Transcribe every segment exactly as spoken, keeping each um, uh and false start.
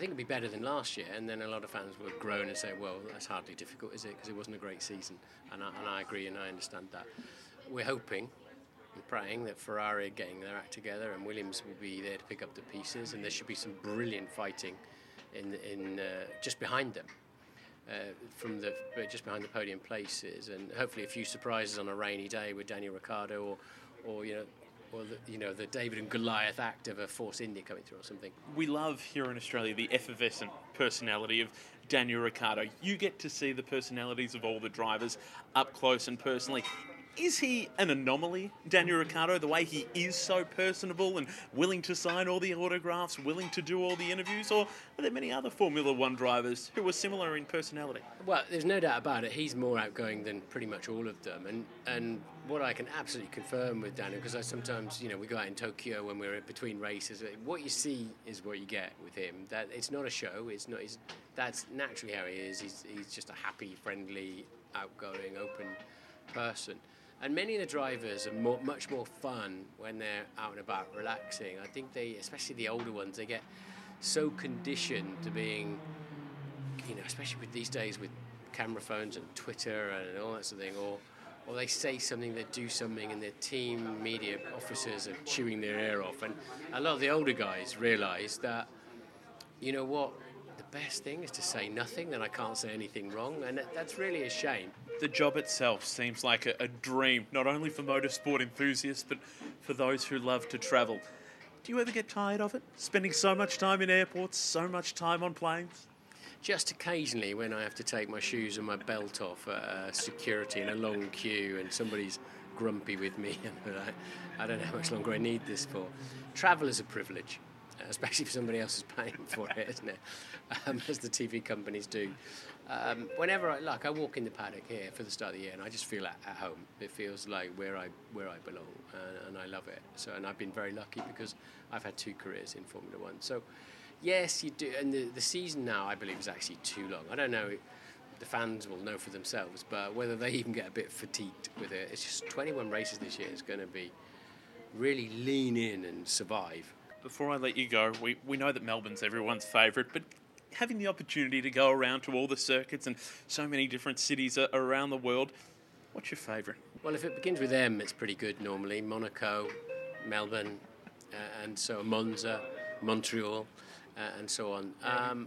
think it'll be better than last year, and then a lot of fans will groan and say, well, that's hardly difficult, is it? Because it wasn't a great season. And I, and I agree and I understand that. We're hoping and praying that Ferrari are getting their act together and Williams will be there to pick up the pieces, and there should be some brilliant fighting in in uh, just behind them, uh, from the just behind the podium places, and hopefully a few surprises on a rainy day with Daniel Ricciardo or, or you know, or the, you know the David and Goliath act of a Force India coming through or something. We love here in Australia the effervescent personality of Daniel Ricciardo. You get to see the personalities of all the drivers up close and personally. Is he an anomaly, Daniel Ricciardo, the way he is so personable and willing to sign all the autographs, willing to do all the interviews, or are there many other Formula One drivers who are similar in personality? Well, there's no doubt about it. He's more outgoing than pretty much all of them. And and what I can absolutely confirm with Daniel, because I sometimes, you know, we go out in Tokyo when we're between races, what you see is what you get with him. That it's not a show. It's not. He's, that's naturally how he is. He's, he's just a happy, friendly, outgoing, open person. And many of the drivers are more, much more fun when they're out and about relaxing. I think they, especially the older ones, they get so conditioned to being, you know, especially with these days with camera phones and Twitter and all that sort of thing, or or they say something, they do something, and their team media officers are chewing their ear off. And a lot of the older guys realise that, you know what, the best thing is to say nothing, then I can't say anything wrong, and that's really a shame. The job itself seems like a, a dream, not only for motorsport enthusiasts, but for those who love to travel. Do you ever get tired of it? Spending so much time in airports, so much time on planes? Just occasionally when I have to take my shoes and my belt off at uh, security in a long queue and somebody's grumpy with me and I, I don't know how much longer I need this for. Travel is a privilege, especially if somebody else is paying for it, isn't it? Um, as the T V companies do. Um, whenever I like, I walk in the paddock here for the start of the year, and I just feel at, at home. It feels like where I where I belong, uh, and I love it. So, and I've been very lucky because I've had two careers in Formula One. So, yes, you do. And the, the season now, I believe, is actually too long. I don't know. The fans will know for themselves, but whether they even get a bit fatigued with it, it's just twenty-one races this year is going to be really lean in and survive. Before I let you go, we, we know that Melbourne's everyone's favourite, but having the opportunity to go around to all the circuits and so many different cities around the world, what's your favourite? Well, if it begins with M, it's pretty good normally. Monaco, Melbourne, uh, and so Monza, Montreal, uh, and so on. Um,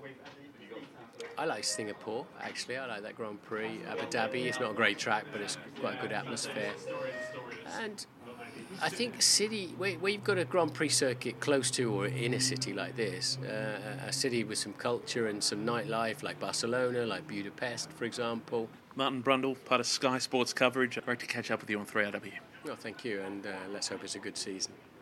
I like Singapore, actually. I like that Grand Prix. Abu Dhabi, it's not a great track, but it's quite a good atmosphere. And I think city, where, where you've got a Grand Prix circuit close to or in a city like this, uh, a city with some culture and some nightlife like Barcelona, like Budapest, for example. Martin Brundle, part of Sky Sports coverage. Great to catch up with you on three R W. Well, thank you, and uh, let's hope it's a good season.